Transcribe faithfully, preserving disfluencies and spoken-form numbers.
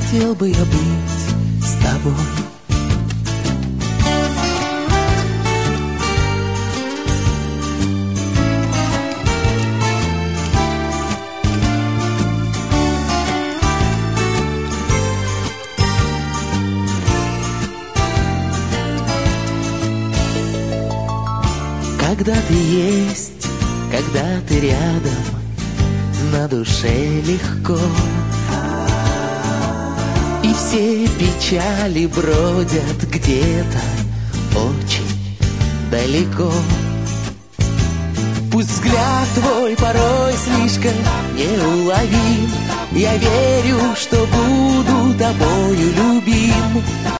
хотел бы я быть с тобой. Когда ты есть, когда ты рядом, на душе легко, и все печали бродят где-то очень далеко. Пусть взгляд твой порой слишком неуловим, я верю, что буду тобою любим.